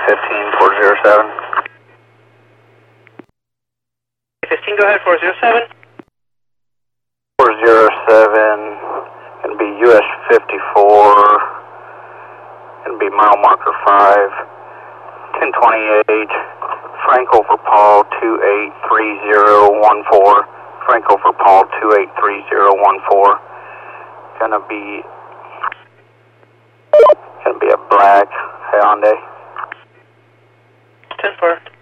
15407. 15, go ahead, 407. 407, going to be US 54, going to be mile marker 5, 1028, Frank over Paul 283014, Frank over Paul 283014, going to be a black Hyundai. 10-4.